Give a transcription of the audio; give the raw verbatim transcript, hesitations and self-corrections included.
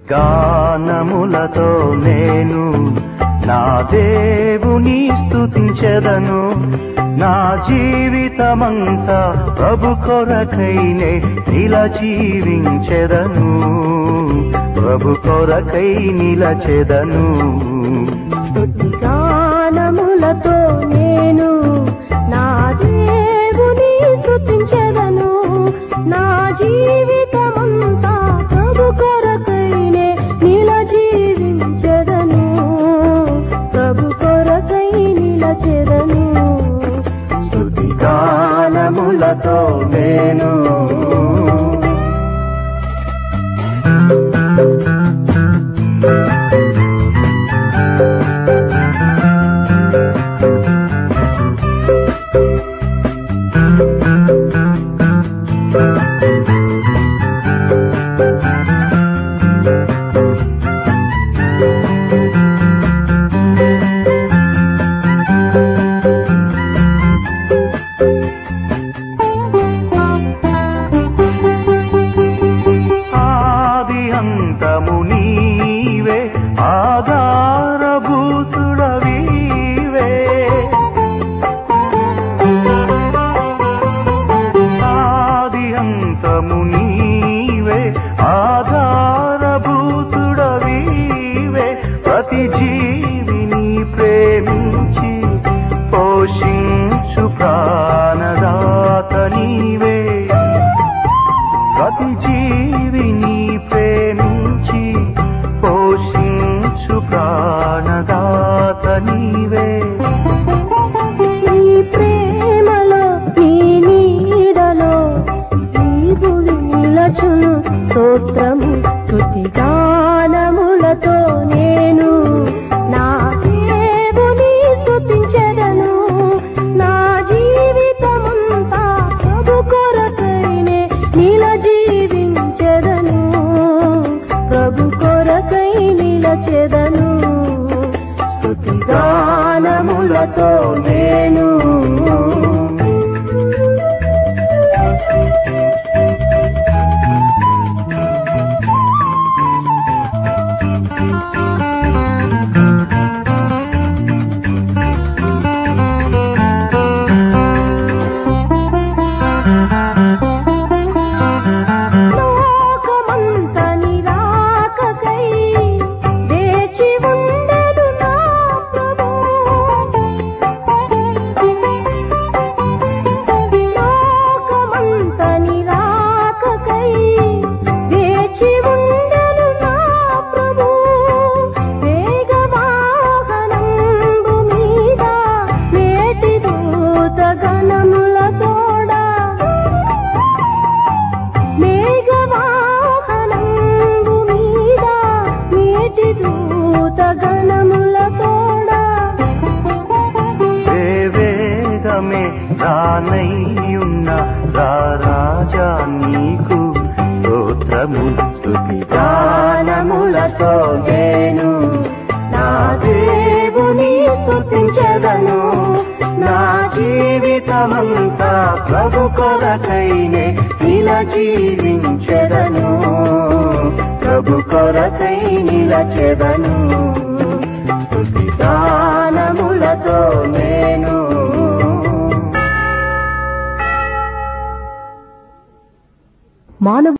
గానములతో నేను నా దేవుని స్తుతించెదను. నా జీవితమంతా ప్రభు కొరకైనే ఇలా జీవించెదను. ప్రభు కొరకై నిలచెదను. స్తుతి గానములతో నేను నా దేవుని స్తుతించెదను. నా జీవితమంతా ప్రభు కొరకైనే నిల జీవించెదను. ప్రభు కొరకై నిలచెదను. స్తుతి గానములతో నేను ఆధారభూతుడవీవే. ఆది అంతము నీవే ఆధారభూతుడవీవే. ప్రతి జీవిని ప్రేమించి పోషించు ప్రాణదాత నీవే. ప్రతి జీవిని ప్రేమించి పోషించు ప్రాణదాత నీవే. నీ ప్రేమలో నీ నీడలో జీవులు నిలచును. స్తోత్రము స్తుతి గానములతో నేను నా దేవుని స్తుతించెదను. నా జీవితమంతా ప్రభు కొరకైనే నిల జీవించెదను. ప్రభు కొరకై నిలచెదను. స్తుతి గానములతో నేను రానయ్యున్న రాజా నీకు స్తోత్రము. స్తుతి గానములతో నేను నా దేవుని స్తుతించెదను. నా జీవితమంతా ప్రభు కొరకైనే ఇలా జీవించెదను. ప్రభు కొరకై నిలచెదను. స్తుతి గానములతో నేను మానవ